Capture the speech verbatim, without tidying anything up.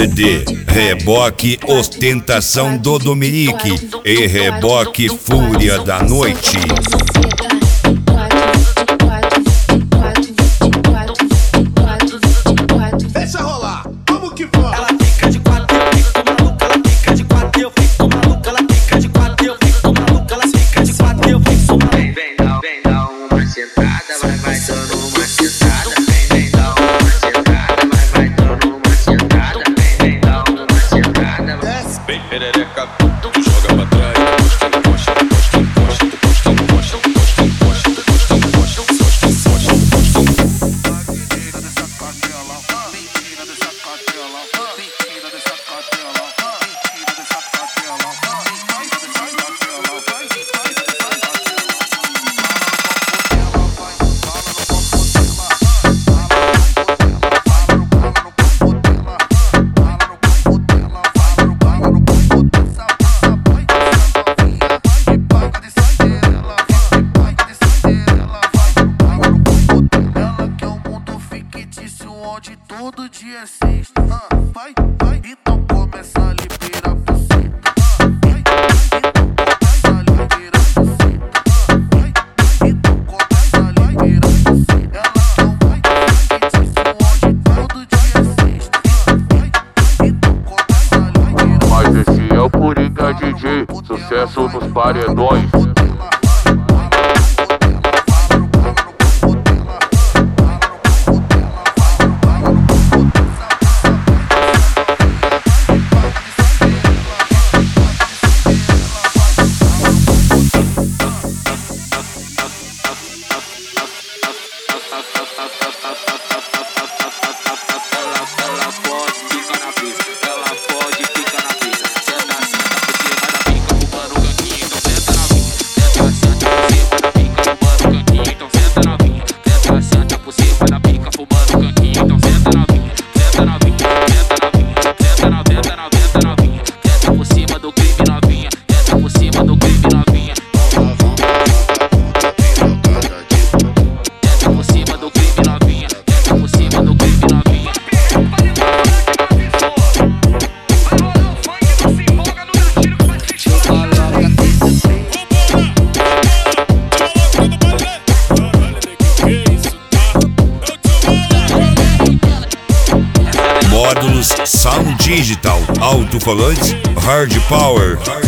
C D Reboque Ostentação do Dominique e Reboque Fúria da Noite. Deixa rolar, vamos que vamos. Ela fica de quatro, eu fico maluca. Ela fica de quatro, eu fico maluca. Ela fica de quatro, eu fico maluca. Ela fica de quatro, eu fico maluca. Vem, vem, dá, vem, dá uma sentada, vai, vai dando uma sentada. Vem, vem, dá uma sentada, vai, vai dando uma sentada. Vem, vem, dá uma sentada. Desce. Vem perereca, tu joga pra trás. Encosta, encosta, encosta, encosta, encosta, encosta, encosta, encosta, encosta, encosta, encosta, encosta, encosta. Mentira dessa cadela, mentira dessa cadela, mentira dessa cadela, mentira dessa cadela, mentira dessa cadela, mentira dessa onde todo dia é sexta. Ah, vai, vai, então começa a liberar buceta. Ah, vai, então começa a liberar buceta. Ah, vai, então começa a liberar buceta. Ela não vai, feitiço onde todo dia é sexta. Ah, vai, então começa a liberar. Mas esse é o Coringa D J, sucesso nos paredões. Módulos Sound Digital, alto-falante, hard power.